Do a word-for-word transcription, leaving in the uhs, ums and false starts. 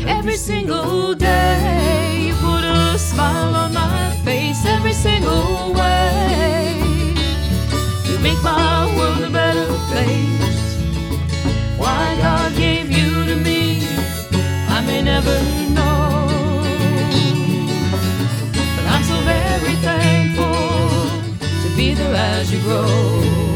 Every single day, you put a smile on my face. Every single way, you make my world a better place. Why God gave you to me, I may never know, but I'm so very thankful to be there as you grow.